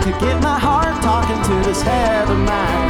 could get my heart talking to this head of mine.